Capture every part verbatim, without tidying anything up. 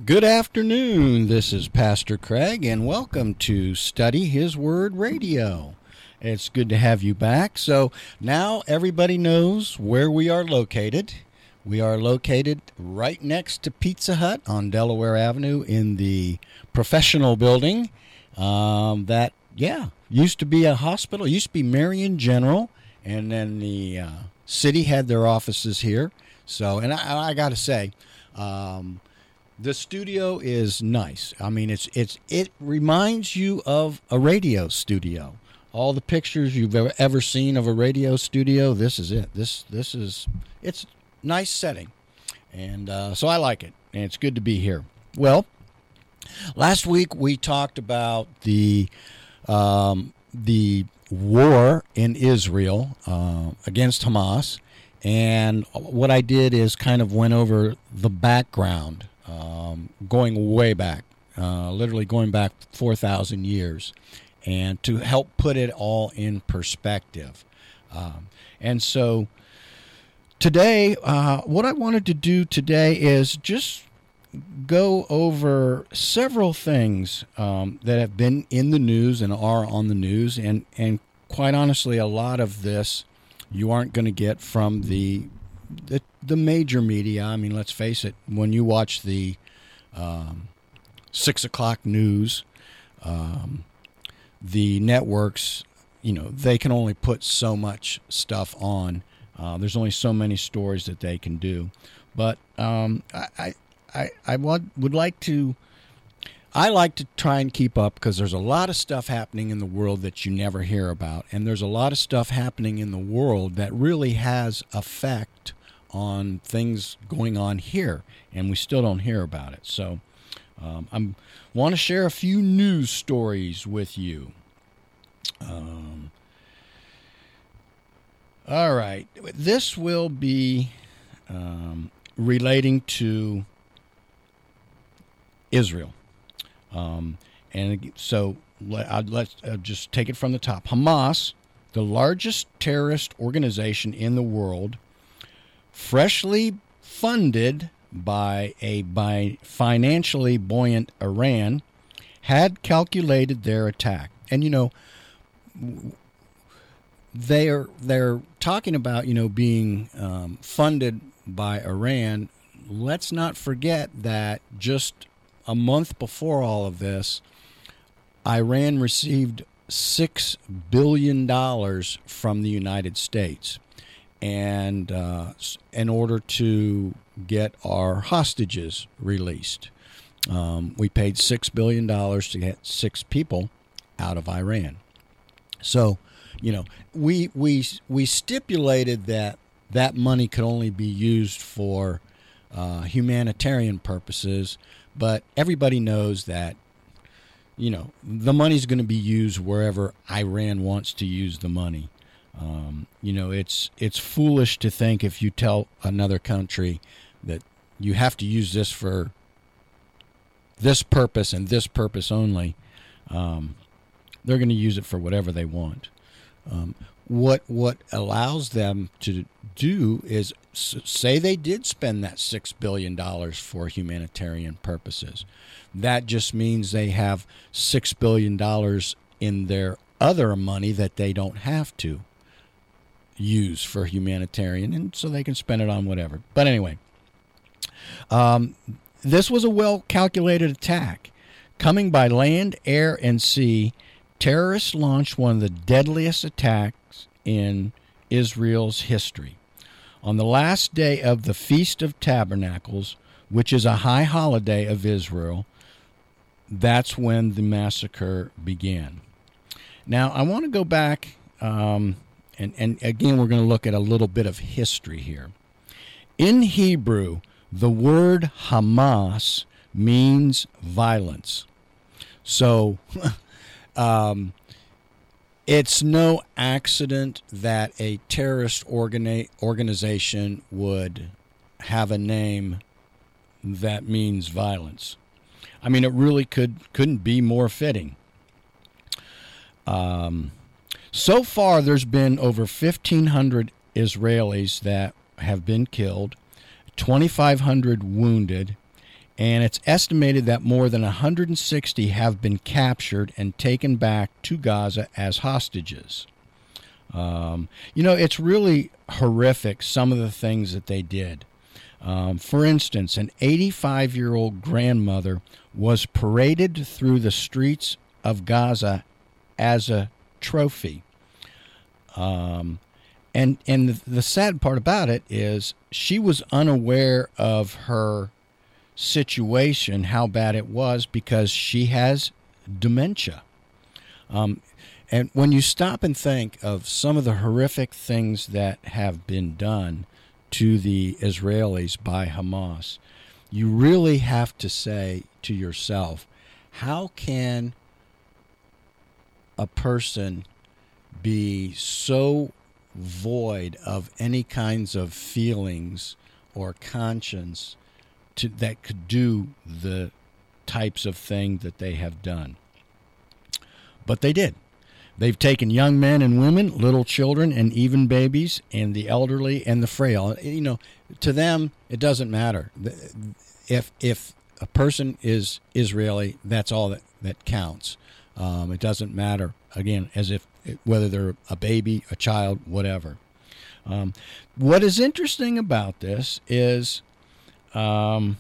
Good afternoon. This is Pastor Craig, and welcome to Study His Word Radio. It's good to have you back. So now everybody knows where we are located. We are located right next to Pizza Hut on Delaware Avenue in the professional building. Um, that, yeah, used to be a hospital. It used to be Marion General, and then the uh, city had their offices here. So, and I, I got to say, um, the studio is nice. I mean, it's it's it reminds you of a radio studio. All the pictures you've ever, ever seen of a radio studio, this is it. This this is it's a nice setting, and uh, so I like it, and it's good to be here. Well, last week we talked about the um, the war in Israel uh, against Hamas, and what I did is kind of went over the background. Um, going way back, uh, literally going back four thousand years, and to help put it all in perspective. Um, and so today, uh, what I wanted to do today is just go over several things um, that have been in the news and are on the news. And, and quite honestly, a lot of this you aren't going to get from the The, the major media. I mean, let's face it, when you watch the um, six o'clock news, um, the networks, you know, they can only put so much stuff on. Uh, there's only so many stories that they can do. But um, I, I, I would, would like to, I like to try and keep up because there's a lot of stuff happening in the world that you never hear about. And there's a lot of stuff happening in the world that really has effect on things going on here, and we still don't hear about it. So um, I want to share a few news stories with you. Um, all right. This will be um, relating to Israel. Um, and so let, let's uh, just take it from the top. Hamas, the largest terrorist organization in the world, freshly funded by a by financially buoyant Iran, had calculated their attack. And, you know, they're, they're talking about, you know, being um, funded by Iran. Let's not forget that just a month before all of this, Iran received six billion dollars from the United States. And uh, in order to get our hostages released, um, we paid six billion dollars to get six people out of Iran. So, you know, we we we stipulated that that money could only be used for uh, humanitarian purposes, but everybody knows that, you know, the money's going to be used wherever Iran wants to use the money. Um, you know, it's it's foolish to think if you tell another country that you have to use this for this purpose and this purpose only, um, they're going to use it for whatever they want. Um, what what allows them to do is say they did spend that six billion dollars for humanitarian purposes. That just means they have six billion dollars in their other money that they don't have to use for humanitarian, and so they can spend it on whatever. But anyway, um, this was a well-calculated attack. Coming by land, air, and sea, terrorists launched one of the deadliest attacks in Israel's history. On the last day of the Feast of Tabernacles, which is a high holiday of Israel, that's when the massacre began. Now, I want to go back, um, and, and again, we're going to look at a little bit of history here. In Hebrew, the word Hamas means violence. So, um, it's no accident that a terrorist organi- organization would have a name that means violence. I mean, it really could, couldn't be more fitting. Um, so far, there's been over fifteen hundred Israelis that have been killed, twenty-five hundred wounded, And it's estimated that more than one hundred sixty have been captured and taken back to Gaza as hostages. Um, you know, it's really horrific, some of the things that they did. Um, for instance, an eighty-five-year-old grandmother was paraded through the streets of Gaza as a trophy. Um, and and the, the sad part about it is she was unaware of her situation, how bad it was, because she has dementia. Um, and when you stop and think of some of the horrific things that have been done to the Israelis by Hamas, you really have to say to yourself, how can a person be so void of any kinds of feelings or conscience to, that could do the types of thing that they have done? But they did. They've taken young men and women, little children, and even babies, and the elderly and the frail. You know, to them, it doesn't matter. If if a person is Israeli, that's all that, that counts. Um, it doesn't matter, again, as if whether they're a baby, a child, whatever. Um, what is interesting about this is um,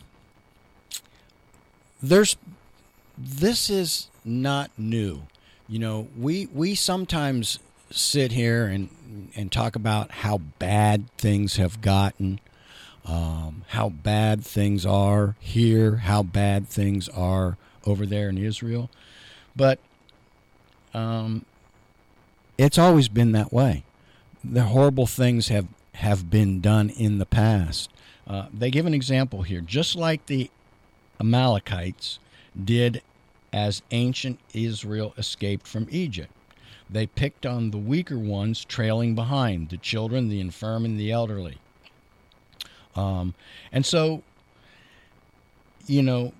there's this is not new. You know, we we sometimes sit here and and talk about how bad things have gotten, um, how bad things are here, how bad things are over there in Israel. But um, it's always been that way. The horrible things have, have been done in the past. Uh, they give an example here. Just like the Amalekites did as ancient Israel escaped from Egypt. They picked on the weaker ones trailing behind, the children, the infirm, and the elderly. Um, and so, you know,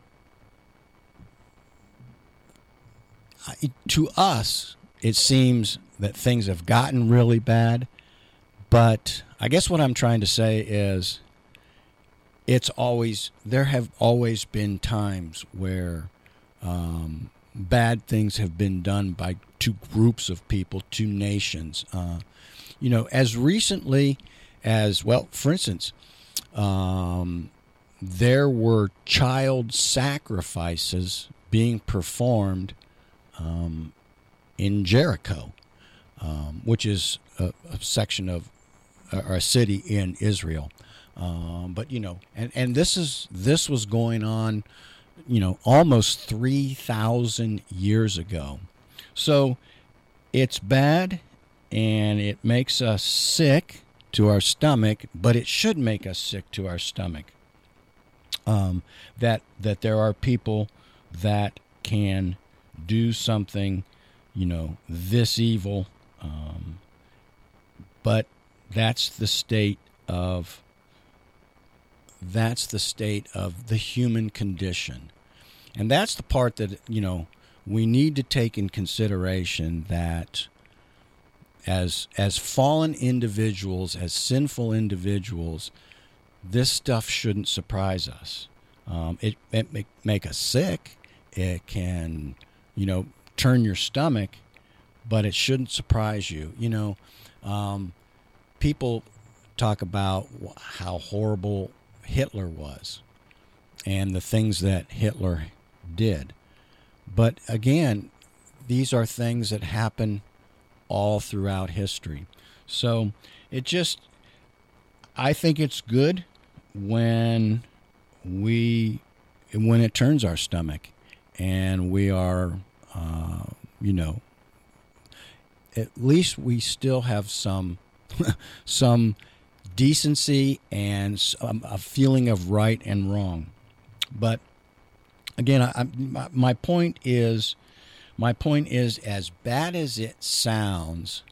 to us, it seems that things have gotten really bad, but I guess what I'm trying to say is it's always, there have always been times where um, bad things have been done by two groups of people, two nations. Uh, you know, as recently as, well, for instance, um, there were child sacrifices being performed um, in Jericho, um, which is a, a section of, or a city in Israel. Um, but, you know, and, and this is, this was going on, you know, almost three thousand years ago. So it's bad and it makes us sick to our stomach, but it should make us sick to our stomach. Um, that, that there are people that can do something, you know, this evil, um, but that's the state of that's the state of the human condition. And that's the part that, you know, we need to take in consideration, that as as fallen individuals, as sinful individuals, this stuff shouldn't surprise us. Um, it, it may make us sick. It can, you know, turn your stomach, but it shouldn't surprise you. You know, um, people talk about how horrible Hitler was and the things that Hitler did. But again, these are things that happen all throughout history. So it just, I think it's good when we, when it turns our stomach and we are, uh, you know, at least we still have some, some decency and some, a feeling of right and wrong. But again, I, my, my point is, my point is, as bad as it sounds,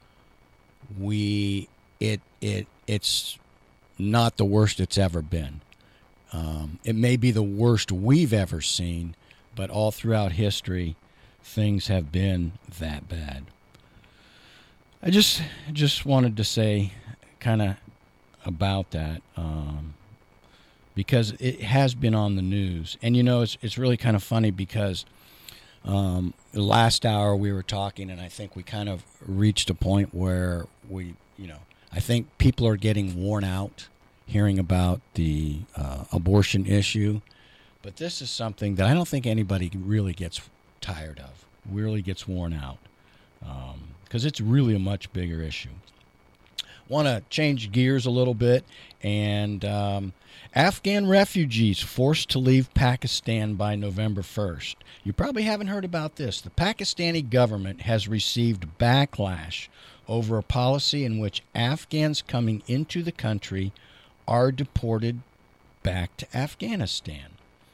we it it it's not the worst it's ever been. Um, it may be the worst we've ever seen, but all throughout history, things have been that bad. I just just wanted to say, kind of about that, um, because it has been on the news. And, you know, it's, it's really kind of funny because um, the last hour we were talking, and I think we kind of reached a point where we, you know, I think people are getting worn out hearing about the uh, abortion issue. But this is something that I don't think anybody really gets tired of, really gets worn out, because um, it's really a much bigger issue. Want to change gears a little bit, and um, Afghan refugees forced to leave Pakistan by November first. You probably haven't heard about this. The Pakistani government has received backlash over a policy in which Afghans coming into the country are deported back to Afghanistan.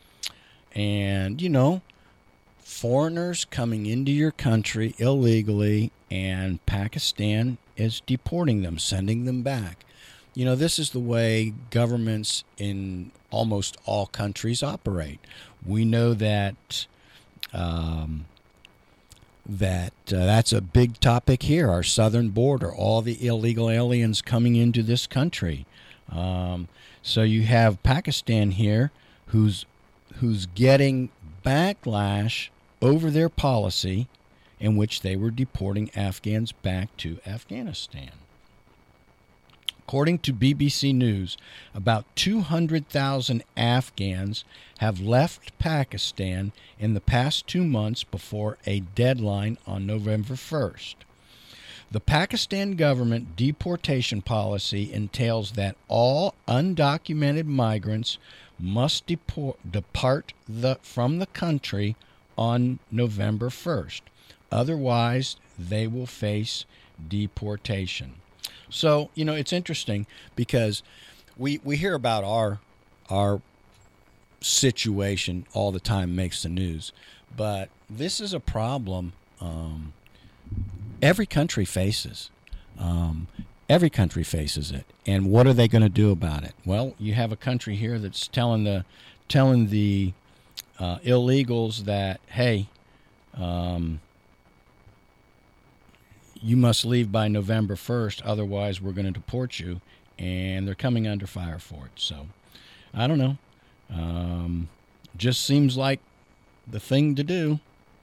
And, you know, foreigners coming into your country illegally, and Pakistan is deporting them, sending them back. You know, this is the way governments in almost all countries operate. We know that um, that uh, that's a big topic here, our southern border, all the illegal aliens coming into this country. Um, so you have Pakistan here who's who's getting backlash over their policy in which they were deporting Afghans back to Afghanistan. According to B B C News, about two hundred thousand Afghans have left Pakistan in the past two months before a deadline on November first. The Pakistan government deportation policy entails that all undocumented migrants must deport, depart the, from the country on November first. Otherwise, they will face deportation. So, you know, it's interesting because we, we hear about our our situation all the time, makes the news. But this is a problem um, every country faces. Um, every country faces it. And what are they going to do about it? Well, you have a country here that's telling the telling the uh, illegals that, hey, um, you must leave by November first, otherwise we're going to deport you, and they're coming under fire for it. So, I don't know. Um, just seems like the thing to do.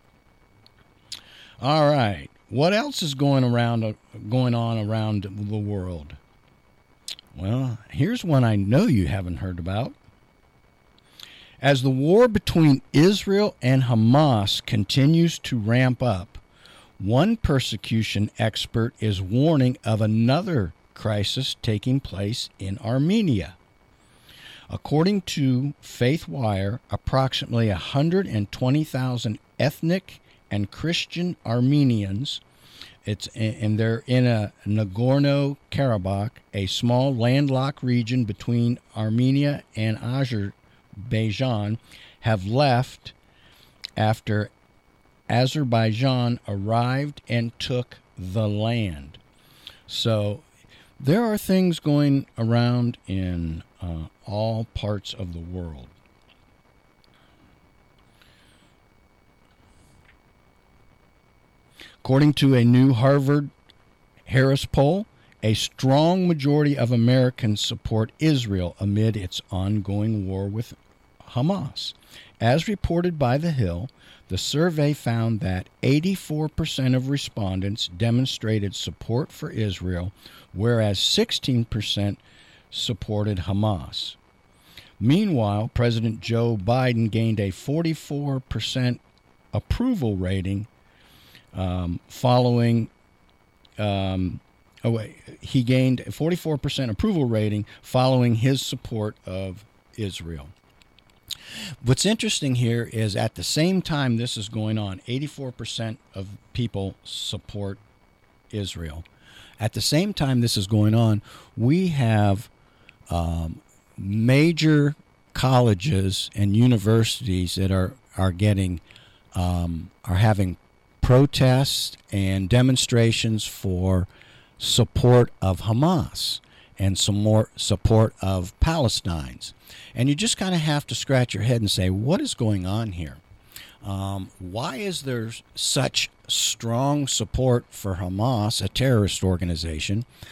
All right. What else is going around, uh, going on around the world? Well, here's one I know you haven't heard about. As the war between Israel and Hamas continues to ramp up, one persecution expert is warning of another crisis taking place in Armenia. According to FaithWire, approximately one hundred twenty thousand ethnic and Christian Armenians, it's and they're in a Nagorno-Karabakh, a small landlocked region between Armenia and Azerbaijan, have left after Azerbaijan arrived and took the land. So there are things going around in uh, all parts of the world. According to a new Harvard Harris poll, a strong majority of Americans support Israel amid its ongoing war with Hamas. As reported by The Hill, the survey found that eighty-four percent of respondents demonstrated support for Israel, whereas sixteen percent supported Hamas. Meanwhile, President Joe Biden gained a forty-four percent approval rating um, following um, oh wait, he gained a forty-four percent approval rating following his support of Israel. What's interesting here is at the same time this is going on, eighty-four percent of people support Israel. At the same time this is going on, we have um, major colleges and universities that are are getting um, are having protests and demonstrations for support of Hamas and some more support of Palestinians. And you just kind of have to scratch your head and say, what is going on here? Um, why is there such strong support for Hamas, a terrorist organization,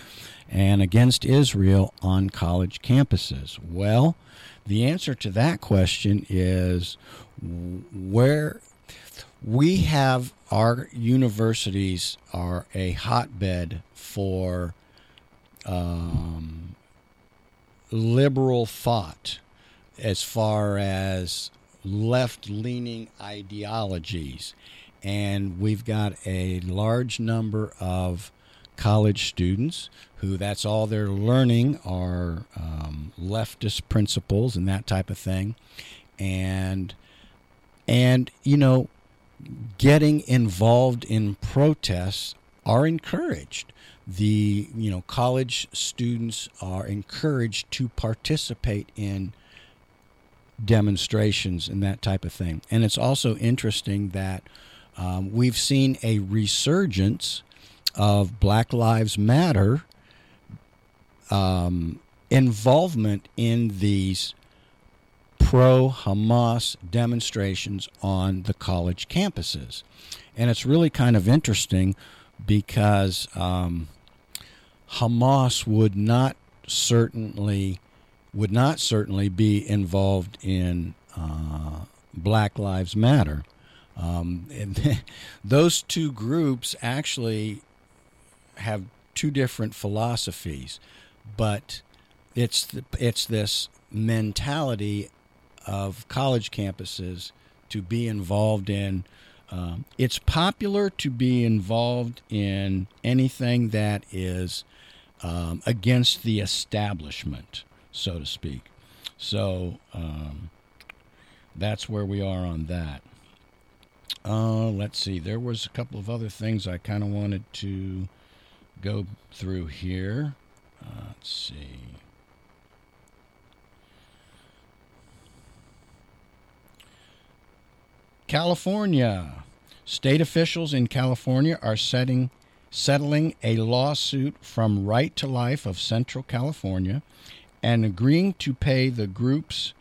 and against Israel on college campuses? Well, the answer to that question is where we have our universities are a hotbed for um, liberal thought as far as left-leaning ideologies. And we've got a large number of college students who that's all they're learning are um, leftist principles and that type of thing. And, and you know, getting involved in protests are encouraged. The, you know, college students are encouraged to participate in demonstrations and that type of thing. And it's also interesting that um, we've seen a resurgence of Black Lives Matter um, involvement in these pro-Hamas demonstrations on the college campuses. And it's really kind of interesting because um, Hamas would not certainly would not certainly be involved in uh, Black Lives Matter. Um, and those two groups actually have two different philosophies, but it's the, it's this mentality of college campuses to be involved in. Um, it's popular to be involved in anything that is um, against the establishment, so to speak. So um, that's where we are on that. Uh, let's see. There was a couple of other things I kind of wanted to go through here. Uh, let's see. California. State officials in California are setting, settling a lawsuit from Right to Life of Central California and agreeing to pay the groups.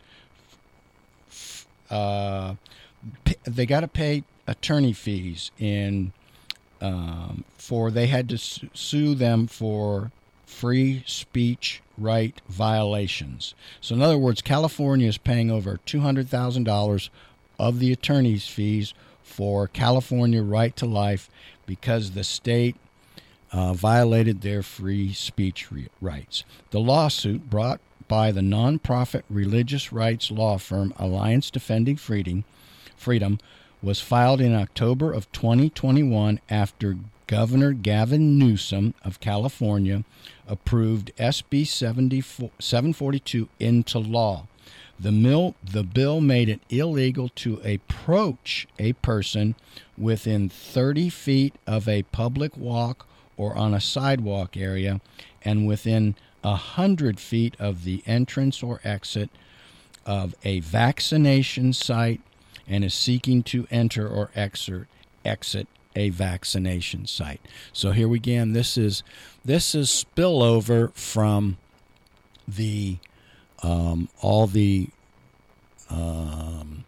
Uh, they got to pay attorney fees in um, for they had to sue them for free speech right violations. So in other words, California is paying over two hundred thousand dollars of the attorney's fees for California Right to Life because the state uh, violated their free speech re- rights. The lawsuit, brought by the nonprofit religious rights law firm Alliance Defending Freedom, Freedom, was filed in October of twenty twenty-one after Governor Gavin Newsom of California approved S B seven forty-two into law. The, mill, the bill made it illegal to approach a person within thirty feet of a public walk or on a sidewalk area and within one hundred feet of the entrance or exit of a vaccination site and is seeking to enter or exit, exit a vaccination site. So here we again, this is this is spillover from the um, all the um,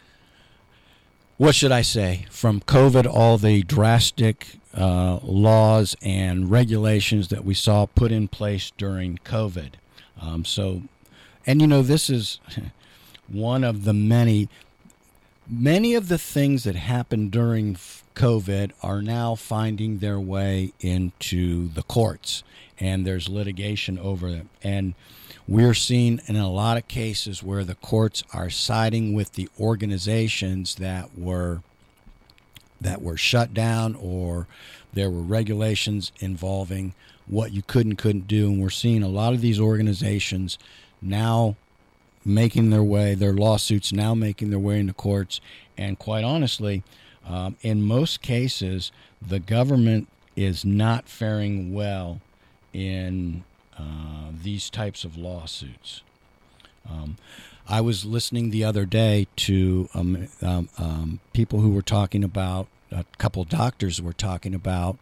what should I say from COVID, all the drastic uh, laws and regulations that we saw put in place during COVID. Um, so, and you know, this is one of the many. Many of the things that happened during COVID are now finding their way into the courts, and there's litigation over them. And we're seeing in a lot of cases where the courts are siding with the organizations that were that were shut down, or there were regulations involving what you could and couldn't do. And we're seeing a lot of these organizations now making their way, their lawsuits now making their way into courts. And quite honestly, um, in most cases, the government is not faring well in uh, these types of lawsuits. Um, I was listening the other day to um, um, um, people who were talking about, a couple of doctors were talking about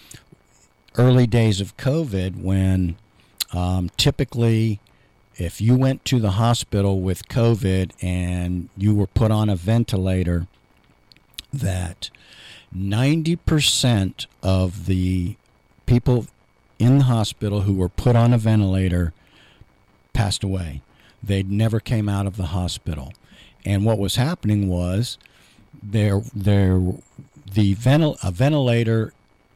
early days of COVID when um, typically if you went to the hospital with COVID and you were put on a ventilator, that ninety percent of the people in the hospital who were put on a ventilator passed away. They never came out of the hospital. And what was happening was there, there, the ventil, a ventilator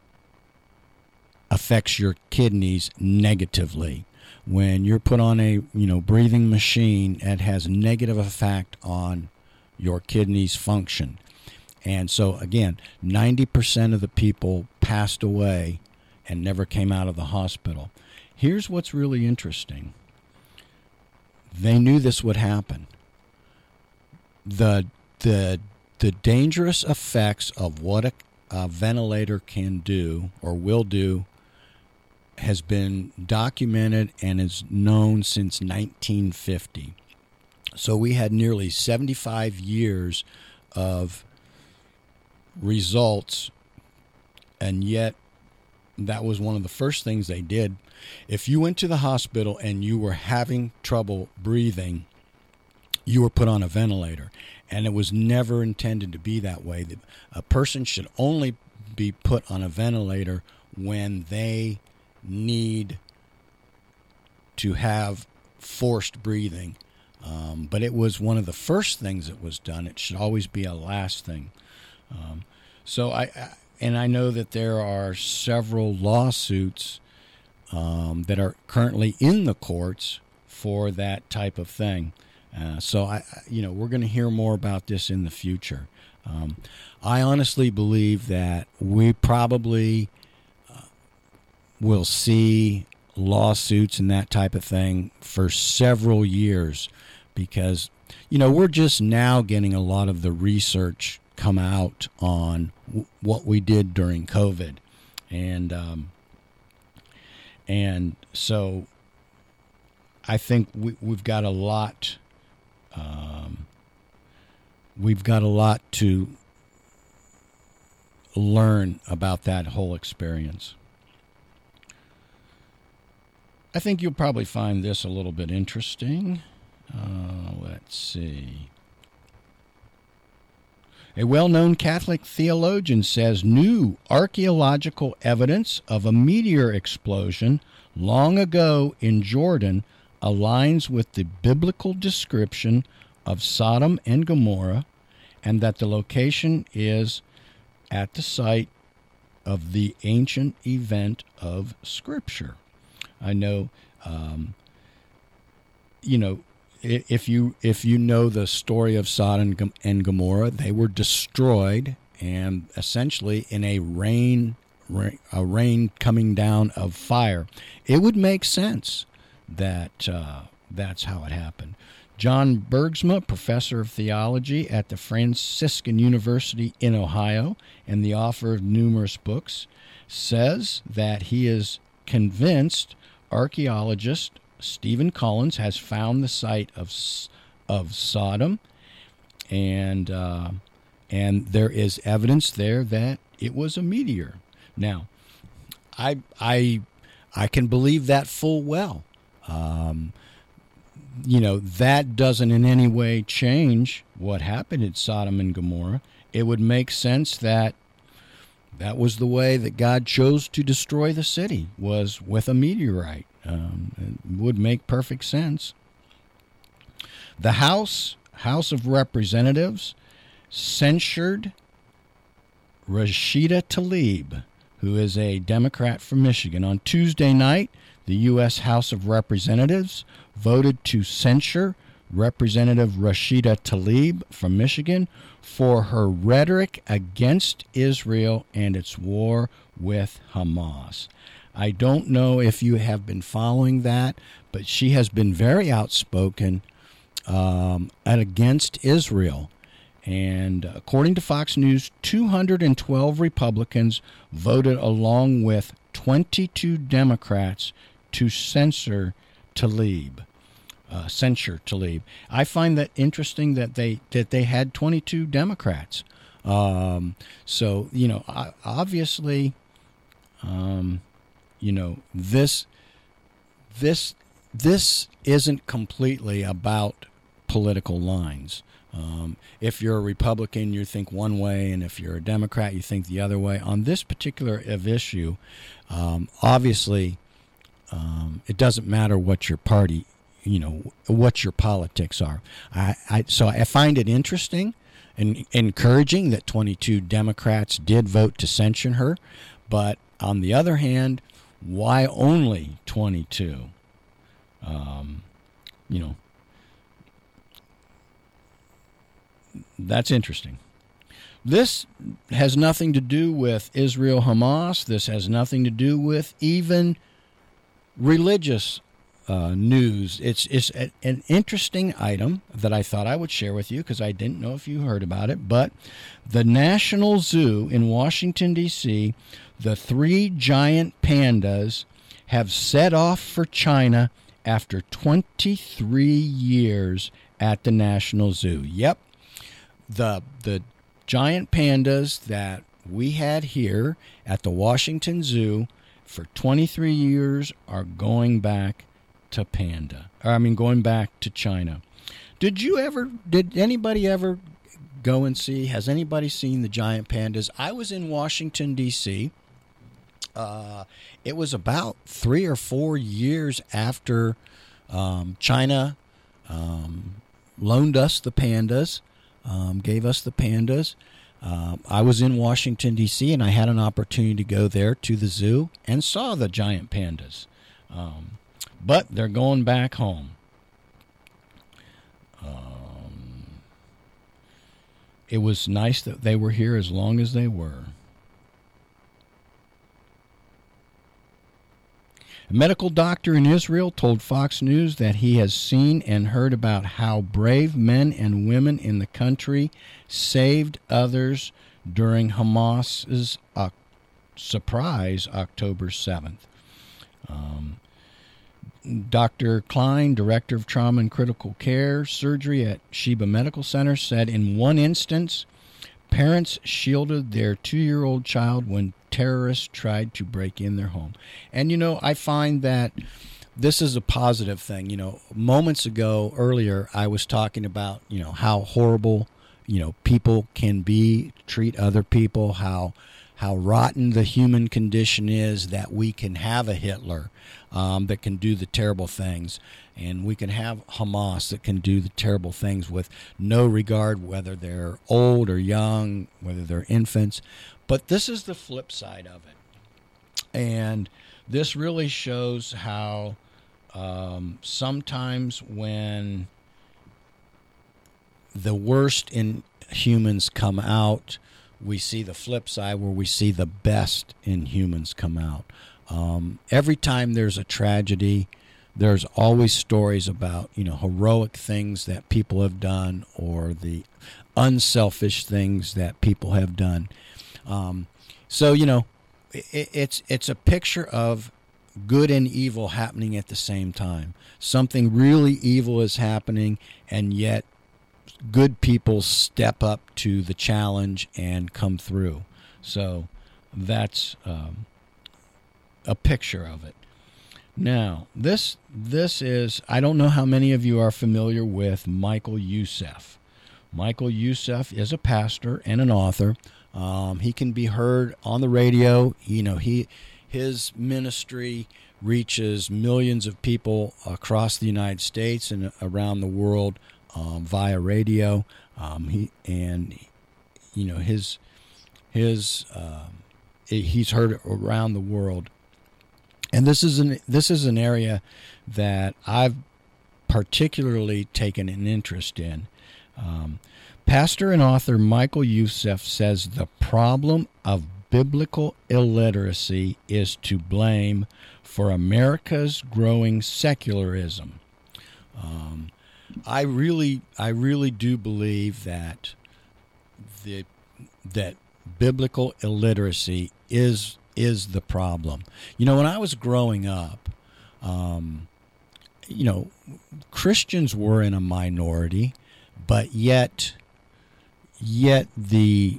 affects your kidneys negatively. When you're put on a you know breathing machine, it has a negative effect on your kidneys' function. And so again, ninety percent of the people passed away and never came out of the hospital. Here's what's really interesting. They knew this would happen. The the the dangerous effects of what a, a ventilator can do or will do has been documented and is known since nineteen fifty. So we had nearly seventy-five years of results, and yet that was one of the first things they did. If you went to the hospital and you were having trouble breathing, you were put on a ventilator, and it was never intended to be that way. A person should only be put on a ventilator when they need to have forced breathing. Um, but it was one of the first things that was done. It should always be a last thing. Um, so I, I, and I know that there are several lawsuits um, that are currently in the courts for that type of thing. Uh, so I, you know, we're going to hear more about this in the future. Um, I honestly believe that we probably we'll see lawsuits and that type of thing for several years because, you know, we're just now getting a lot of the research come out on w- what we did during COVID. And, um, and so I think we, we've got a lot, um, we've got a lot to learn about that whole experience. I think you'll probably find this a little bit interesting. Uh, let's see. A well-known Catholic theologian says new archaeological evidence of a meteor explosion long ago in Jordan aligns with the biblical description of Sodom and Gomorrah, and that the location is at the site of the ancient event of Scripture. I know, um, you know, if you if you know the story of Sodom and Gomorrah, they were destroyed, and essentially in a rain, a rain coming down of fire. It would make sense that uh, that's how it happened. John Bergsma, professor of theology at the Franciscan University in Ohio and the author of numerous books, says that he is convinced archaeologist Stephen Collins has found the site of of Sodom, and uh, and there is evidence there that it was a meteor. Now, I I I can believe that full well. Um, you know, that doesn't in any way change what happened at Sodom and Gomorrah. It would make sense that that was the way that God chose to destroy the city, was with a meteorite. Um, it would make perfect sense. The House, House of Representatives censured Rashida Tlaib, who is a Democrat from Michigan. On Tuesday night, the U S House of Representatives voted to censure Representative Rashida Tlaib from Michigan for her rhetoric against Israel and its war with Hamas. I don't know if you have been following that, but she has been very outspoken um, and against Israel. And according to Fox News, two hundred twelve Republicans voted along with twenty-two Democrats to censor Tlaib. Uh, censure Tlaib. I find that interesting that they that they had twenty-two Democrats. Um, so you know, obviously, um, you know this this this isn't completely about political lines. Um, if you're a Republican, you think one way, and if you're a Democrat, you think the other way. On this particular issue, um, obviously, um, it doesn't matter what your party, you know, what your politics are. I, I so I find it interesting and encouraging that twenty-two Democrats did vote to censure her, but on the other hand, why only twenty-two? Um, you know. That's interesting. This has nothing to do with Israel Hamas. This has nothing to do with even religious uh, news. It's it's a, an interesting item that I thought I would share with you because I didn't know if you heard about it. But the National Zoo in Washington, D C, the three giant pandas have set off for China after twenty-three years at the National Zoo. Yep. The the giant pandas that we had here at the Washington Zoo for twenty-three years are going back to Panda. Or, I mean, going back to China. Did you ever, did anybody ever go and see, has anybody seen the giant pandas? I was in Washington, D C Uh, it was about three or four years after um, China um, loaned us the pandas. Um, gave us the pandas. Uh, I was in Washington, D C, and I had an opportunity to go there to the zoo and saw the giant pandas. Um, but they're going back home. Um, it was nice that they were here as long as they were. A medical doctor in Israel told Fox News that he has seen and heard about how brave men and women in the country saved others during Hamas's uh, surprise October seventh. Um, Doctor Klein, director of trauma and critical care surgery at Sheba Medical Center, said in one instance, parents shielded their two-year-old child when terrorists tried to break in their home. And, you know, I find that this is a positive thing. You know, moments ago, earlier, I was talking about, you know, how horrible, you know, people can be, treat other people, how how rotten the human condition is, that we can have a Hitler um, that can do the terrible things, and we can have Hamas that can do the terrible things with no regard whether they're old or young, whether they're infants. But this is the flip side of it. And this really shows how um, sometimes when the worst in humans come out, we see the flip side where we see the best in humans come out. Um, every time there's a tragedy, there's always stories about, you know, heroic things that people have done or the unselfish things that people have done. Um, so, you know, it, it's it's a picture of good and evil happening at the same time. Something really evil is happening, and yet good people step up to the challenge and come through. So that's um, a picture of it. Now, this this is, I don't know how many of you are familiar with Michael Youssef. Michael Youssef is a pastor and an author. Um, he can be heard on the radio. You know, he his ministry reaches millions of people across the United States and around the world um, via radio. Um, he and you know his his um, he's heard around the world. And this is an this is an area that I've particularly taken an interest in. Um, Pastor and author Michael Youssef says the problem of biblical illiteracy is to blame for America's growing secularism. Um, I really, I really do believe that the that biblical illiteracy is is the problem. You know, when I was growing up, um, you know, Christians were in a minority, but yet, yet the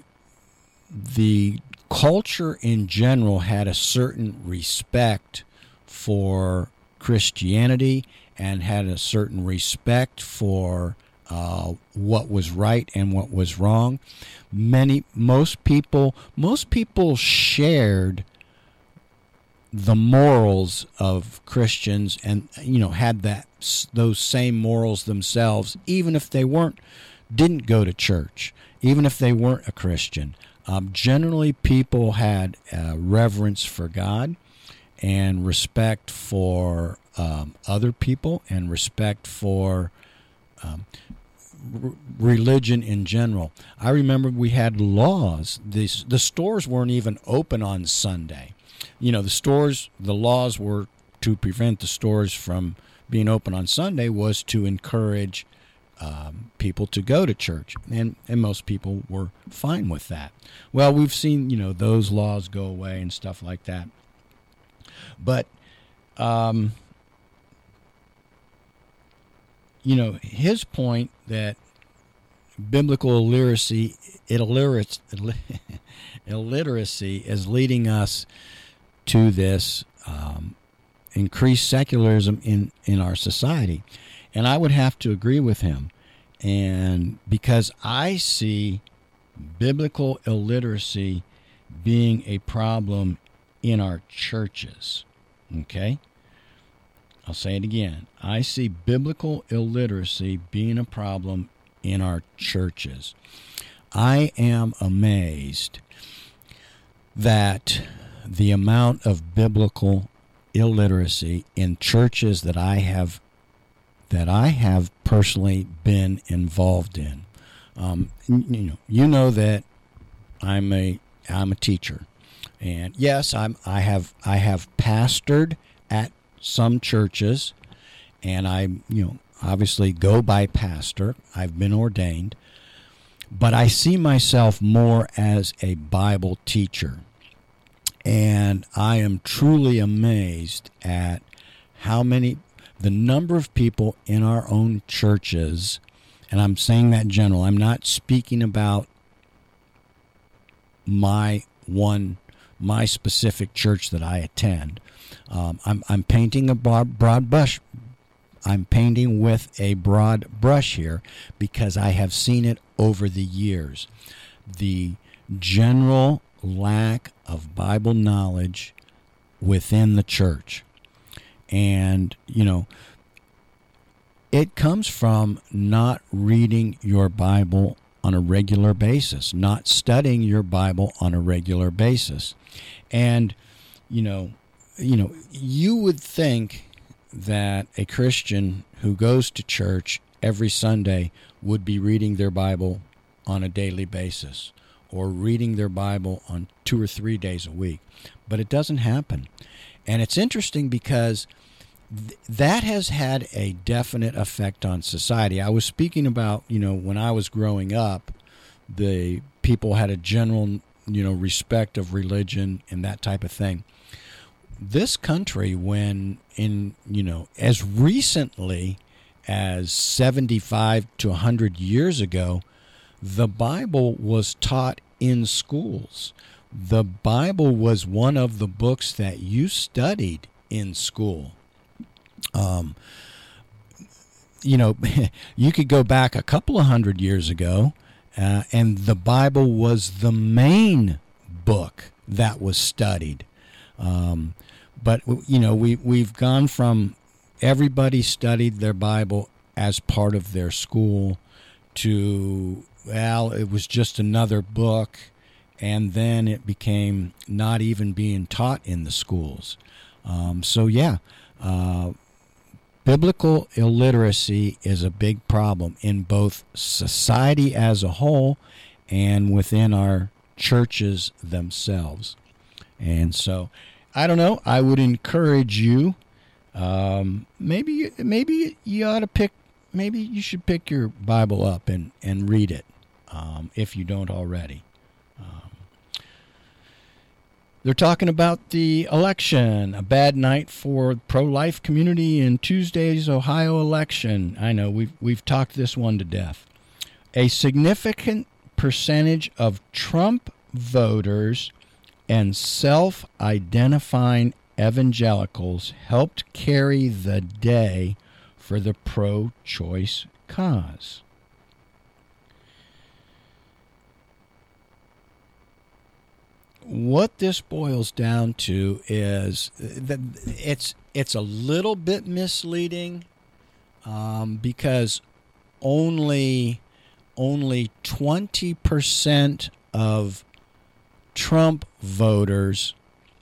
the culture in general had a certain respect for Christianity and had a certain respect for uh, what was right and what was wrong. Many, most people, most people shared the morals of Christians, and you know, had that those same morals themselves, even if they weren't, didn't go to church, even if they weren't a Christian. Um, generally, people had uh, reverence for God and respect for um, other people and respect for um, r- religion in general. I remember we had laws. The, the stores weren't even open on Sunday. You know, the stores, the laws were to prevent the stores from being open on Sunday was to encourage um, people to go to church. And, and most people were fine with that. Well, we've seen, you know, those laws go away and stuff like that. But, um, you know, his point that biblical illiteracy, illiteracy, illiteracy is leading us to this um, increased secularism in, in our society. And I would have to agree with him. And because I see biblical illiteracy being a problem in our churches. Okay? I'll say it again. I see biblical illiteracy being a problem in our churches. I am amazed that the amount of biblical illiteracy in churches that I have that I have personally been involved in. Um, you know, you know that I'm a I'm a teacher, and yes, I'm I have I have pastored at some churches, and I you know obviously go by pastor. I've been ordained, but I see myself more as a Bible teacher. And I am truly amazed at how many, the number of people in our own churches, and I'm saying that in general, I'm not speaking about my one, my specific church that I attend. Um, I'm, I'm painting a broad, broad brush. I'm painting with a broad brush here because I have seen it over the years. The general lack of Bible knowledge within the church. And, you know, it comes from not reading your Bible on a regular basis, not studying your Bible on a regular basis. And, you know, you know, you would think that a Christian who goes to church every Sunday would be reading their Bible on a daily basis, or reading their Bible on two or three days a week. But it doesn't happen. And it's interesting because th- that has had a definite effect on society. I was speaking about, you know, when I was growing up, the people had a general, you know, respect of religion and that type of thing. This country, when in, you know, as recently as seventy-five to one hundred years ago, the Bible was taught in schools. The Bible was one of the books that you studied in school. Um, you know, you could go back a couple of hundred years ago, uh, and the Bible was the main book that was studied. Um, but, you know, we, we've gone from everybody studied their Bible as part of their school to, well, it was just another book, and then it became not even being taught in the schools. Um, so, yeah, uh, biblical illiteracy is a big problem in both society as a whole and within our churches themselves. And so, I don't know, I would encourage you, um, maybe maybe you ought to pick, maybe you should pick your Bible up and, and read it. Um, if you don't already. Um, they're talking about the election, a bad night for pro-life community in Tuesday's Ohio election. I know, we've, we've talked this one to death. A significant percentage of Trump voters and self-identifying evangelicals helped carry the day for the pro-choice cause. what this boils down to is that it's it's a little bit misleading um, because only only twenty percent of Trump voters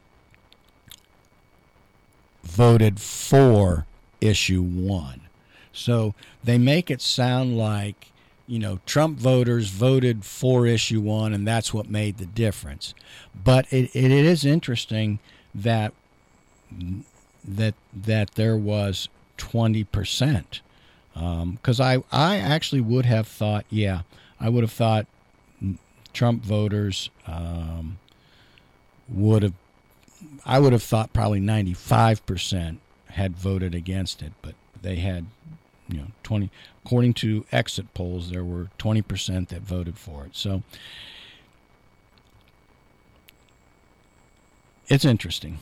voted for issue one. So they make it sound like, you know, Trump voters voted for issue one, and that's what made the difference. But it, it is interesting that that that there was twenty percent. Because um, I, I actually would have thought, yeah, I would have thought Trump voters um, would have, I would have thought probably ninety-five percent had voted against it, but they had, you know, twenty, according to exit polls, there were twenty percent that voted for it. So it's interesting.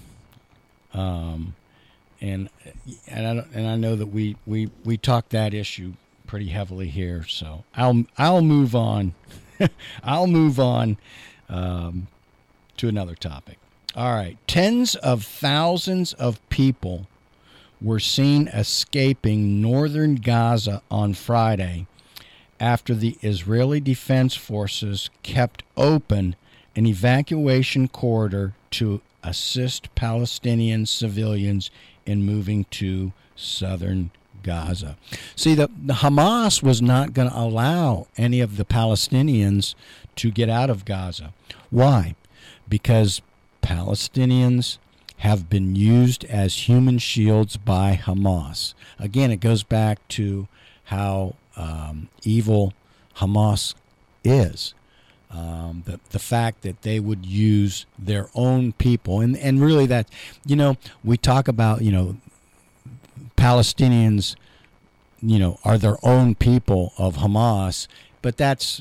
Um, and and I and I know that we, we, we talked that issue pretty heavily here, so I'll I'll move on. I'll move on um, to another topic. All right, tens of thousands of people were seen escaping northern Gaza on Friday after the Israeli Defense Forces kept open an evacuation corridor to assist Palestinian civilians in moving to southern Gaza. See, the, the Hamas was not going to allow any of the Palestinians to get out of Gaza. Why? Because Palestinians have been used as human shields by Hamas. Again, it goes back to how um, evil Hamas is. Um, the the fact that they would use their own people, and and really that, you know, we talk about, you know, Palestinians, you know, are their own people of Hamas, but that's,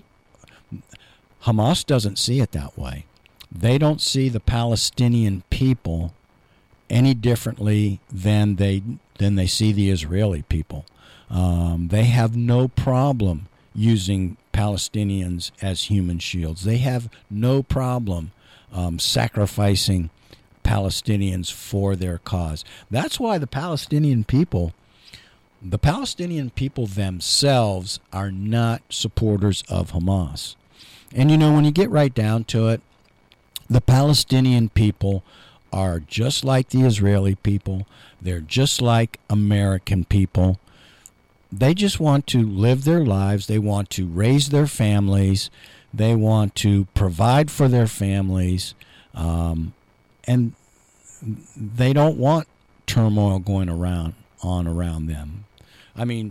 Hamas doesn't see it that way. They don't see the Palestinian people any differently than they than they see the Israeli people. Um, they have no problem using Palestinians as human shields. They have no problem um, sacrificing Palestinians for their cause. That's why the Palestinian people, the Palestinian people themselves are not supporters of Hamas. And, you know, when you get right down to it, the Palestinian people are just like the Israeli people. They're just like American people. They just want to live their lives. They want to raise their families. They want to provide for their families. Um, and they don't want turmoil going around on around them. I mean,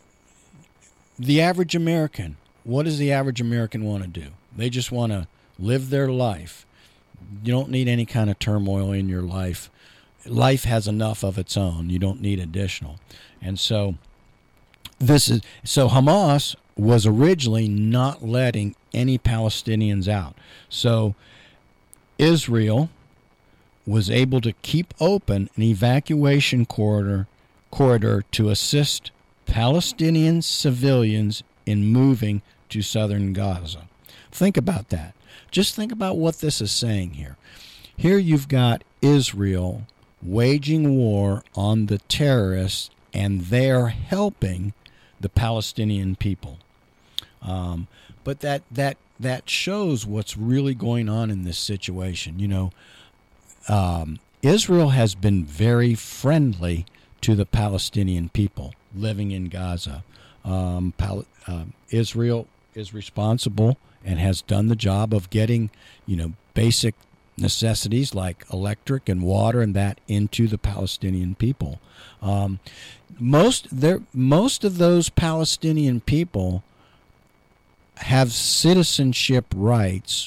the average American, what does the average American want to do? They just want to live their life. You don't need any kind of turmoil in your life. Life has enough of its own. You don't need additional. And so this is so Hamas was originally not letting any Palestinians out. So Israel was able to keep open an evacuation corridor corridor to assist Palestinian civilians in moving to southern Gaza. Think about that. Just think about what this is saying here. Here you've got Israel waging war on the terrorists, and they're helping the Palestinian people. Um, but that that that shows what's really going on in this situation. You know, um, Israel has been very friendly to the Palestinian people living in Gaza. Um, Pal- uh, Israel is responsible and has done the job of getting, you know, basic necessities like electric and water and that into the Palestinian people. Um, most there, most of those Palestinian people have citizenship rights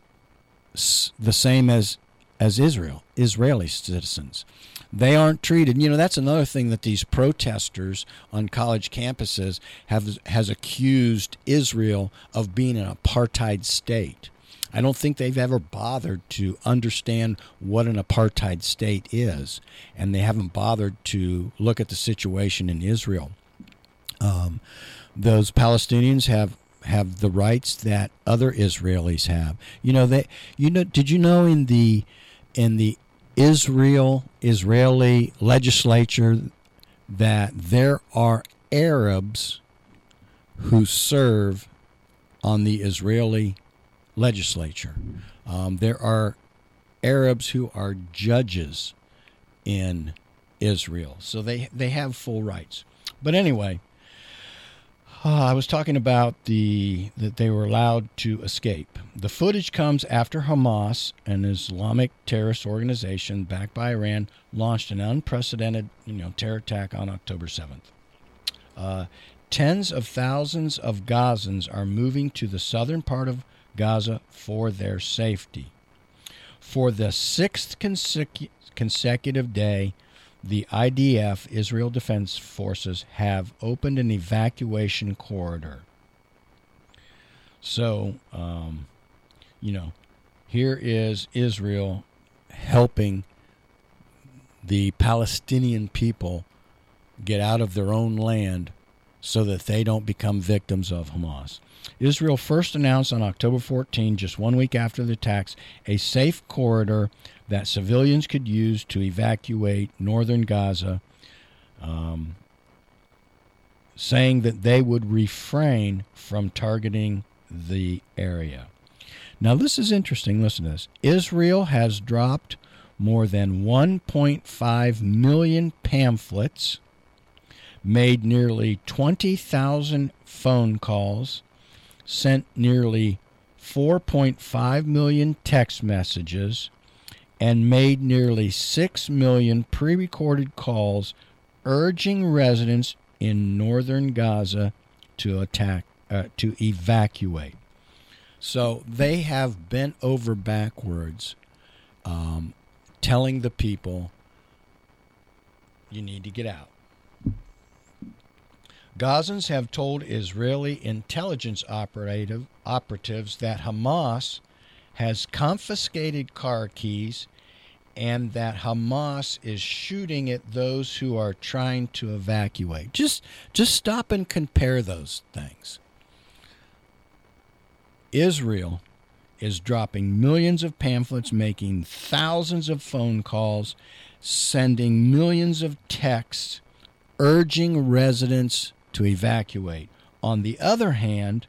s- the same as as Israel, Israeli citizens. They aren't treated. You know, that's another thing that these protesters on college campuses have has accused Israel of being an apartheid state. I don't think they've ever bothered to understand what an apartheid state is, and they haven't bothered to look at the situation in Israel. Um, those Palestinians have have the rights that other Israelis have. You know, they you know did you know in the in the Israel Israeli legislature that there are Arabs who serve on the Israeli legislature. Um, there are Arabs who are judges in Israel, so they they have full rights. But anyway, uh, I was talking about the that they were allowed to escape. The footage comes after Hamas, an Islamic terrorist organization backed by Iran, launched an unprecedented, you know, terror attack on October seventh. Uh, tens of thousands of Gazans are moving to the southern part of Gaza for their safety. For the sixth consecu- consecutive day, the I D F, Israel Defense Forces, have opened an evacuation corridor. So, um, you know, here is Israel helping the Palestinian people get out of their own land so that they don't become victims of Hamas. Israel first announced on October fourteenth, just one week after the attacks, a safe corridor that civilians could use to evacuate northern Gaza, um, saying that they would refrain from targeting the area. Now, this is interesting. Listen to this. Israel has dropped more than one point five million pamphlets, made nearly twenty thousand phone calls, sent nearly four point five million text messages, and made nearly six million pre-recorded calls urging residents in northern Gaza to attack, uh, to evacuate. So they have bent over backwards, um, telling the people, you need to get out. Gazans have told Israeli intelligence operative, operatives that Hamas has confiscated car keys and that Hamas is shooting at those who are trying to evacuate. Just, just stop and compare those things. Israel is dropping millions of pamphlets, making thousands of phone calls, sending millions of texts, urging residents to evacuate. On the other hand,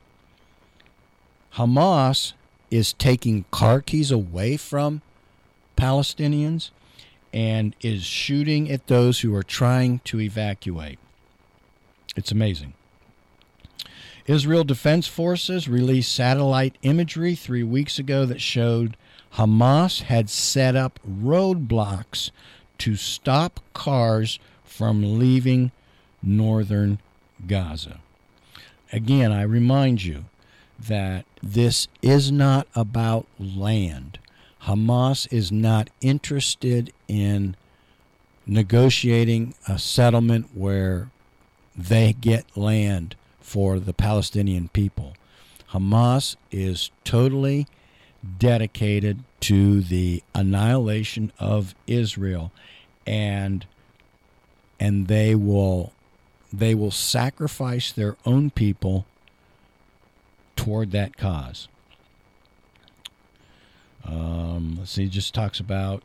Hamas is taking car keys away from Palestinians and is shooting at those who are trying to evacuate. It's amazing. Israel Defense Forces released satellite imagery three weeks ago that showed Hamas had set up roadblocks to stop cars from leaving northern Gaza. Again, I remind you that this is not about land. Hamas is not interested in negotiating a settlement where they get land for the Palestinian people. Hamas is totally dedicated to the annihilation of Israel, and and they will they will sacrifice their own people toward that cause. Um, let's see, it just talks about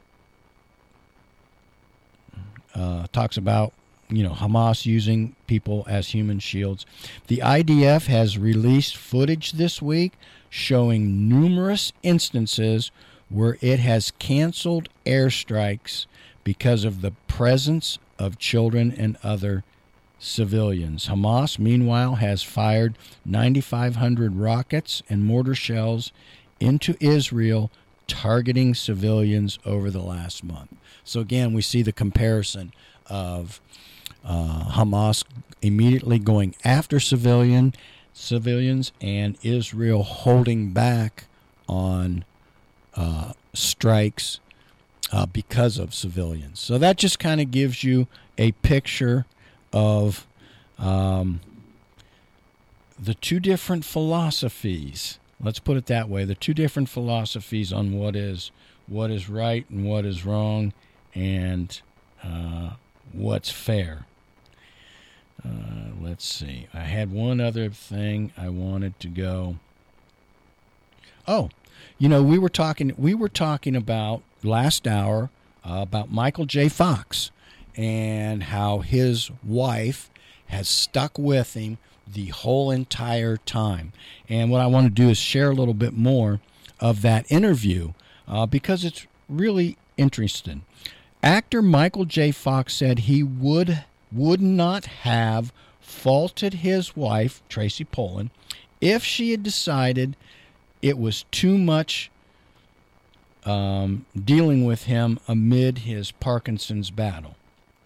uh, talks about you know Hamas using people as human shields. The I D F has released footage this week showing numerous instances where it has canceled airstrikes because of the presence of children and other civilians. Hamas, meanwhile, has fired ninety-five hundred rockets and mortar shells into Israel, targeting civilians over the last month. So again, we see the comparison of uh, Hamas immediately going after civilian civilians and Israel holding back on uh, strikes uh, because of civilians. So that just kind of gives you a picture of um, the two different philosophies. Let's put it that way. The two different philosophies on what is what is right and what is wrong, and uh, what's fair. Uh, let's see. I had one other thing I wanted to go. Oh, you know, we were talking. We were talking about last hour uh, about Michael J. Fox and how his wife has stuck with him the whole entire time. And what I want to do is share a little bit more of that interview uh, because it's really interesting. Actor Michael J. Fox said he would would not have faulted his wife, Tracy Pollan, if she had decided it was too much um, dealing with him amid his Parkinson's battle.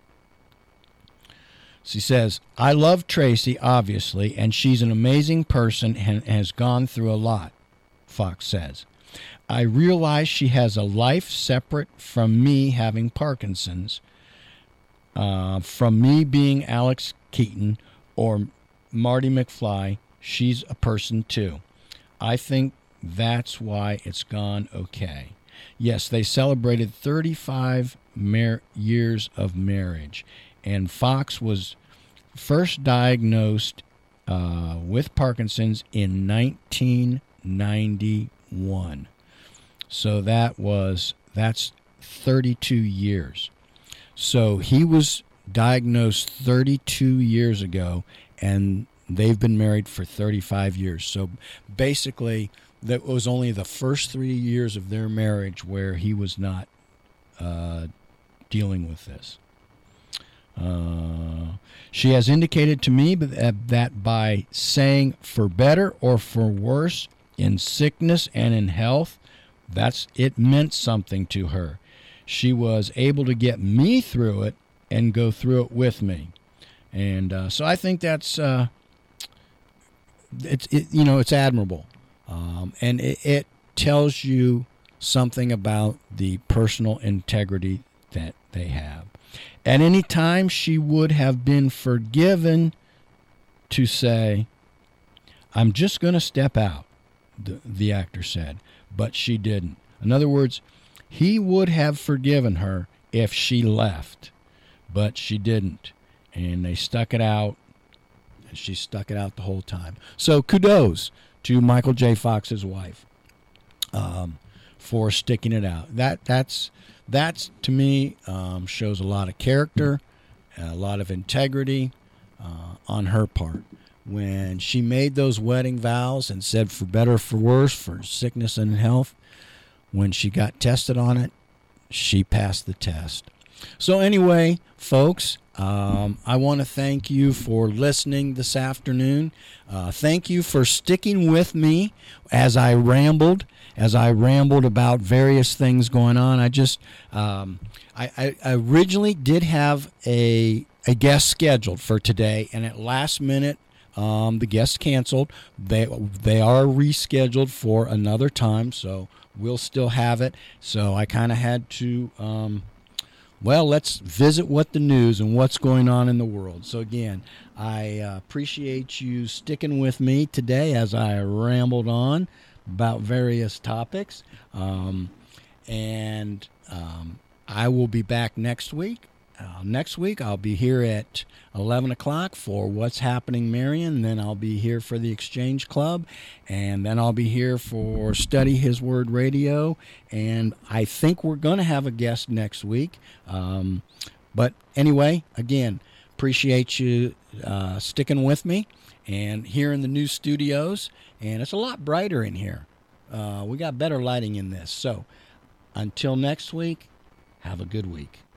She says, I love Tracy, obviously, and she's an amazing person and has gone through a lot, Fox says. I realize she has a life separate from me having Parkinson's, uh, from me being Alex Keaton or Marty McFly. She's a person too. I think that's why it's gone okay. Yes, they celebrated thirty-five mar- years of marriage. And Fox was first diagnosed uh, with Parkinson's in nineteen ninety-one. So that was that's thirty-two years. So he was diagnosed thirty-two years ago, and they've been married for thirty-five years. So basically, that was only the first three years of their marriage where he was not uh, dealing with this. Uh, she has indicated to me that by saying for better or for worse, in sickness and in health, that's it meant something to her. She was able to get me through it and go through it with me. And uh, so I think that's, uh, it's it, you know, it's admirable. Um, and it, it tells you something about the personal integrity that they have. At any time, she would have been forgiven to say, I'm just going to step out, the, the actor said, but she didn't. In other words, he would have forgiven her if she left, but she didn't. And they stuck it out, and she stuck it out the whole time. So kudos to Michael J. Fox's wife um, for sticking it out. That That's... That, to me, um, shows a lot of character, a lot of integrity uh, on her part. When she made those wedding vows and said for better or for worse, for sickness and health, when she got tested on it, she passed the test. So anyway, folks, um, I want to thank you for listening this afternoon. Uh, thank you for sticking with me as I rambled. As I rambled about various things going on. I just, um, I, I originally did have a a guest scheduled for today, and at last minute, um, the guest canceled. They they are rescheduled for another time, so we'll still have it. So I kind of had to, um, well, let's visit what the news and what's going on in the world. So again, I uh, appreciate you sticking with me today as I rambled on about various topics, um, and um, I will be back next week. Uh, next week I'll be here at eleven o'clock for What's Happening Marion, then I'll be here for the Exchange Club, and then I'll be here for Study His Word Radio, and I think we're going to have a guest next week. Um, but anyway, again, appreciate you uh, sticking with me. And here in the new studios, and it's a lot brighter in here. Uh, we got better lighting in this. So until next week, have a good week.